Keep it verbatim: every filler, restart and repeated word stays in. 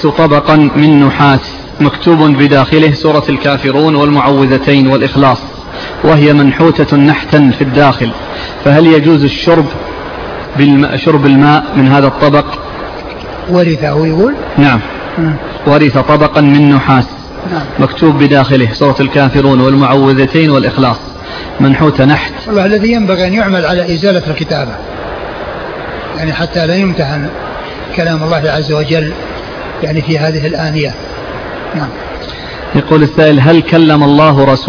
طبقا من نحاس مكتوب بداخله سورة الكافرون والمعوذتين والإخلاص، وهي منحوتة نحتا في الداخل، فهل يجوز الشرب بالماء شرب الماء من هذا الطبق؟ ورثه يقول نعم ورث طبقا من نحاس نعم. مكتوب بداخله سورة الكافرون والمعوذتين والإخلاص منحوت نحت. والله الذي ينبغي أن يعمل على إزالة الكتابة، يعني حتى لا يمتهن كلام الله عز وجل يعني في هذه الآنية. نعم. يقول السائل: هل كلم الله رسوله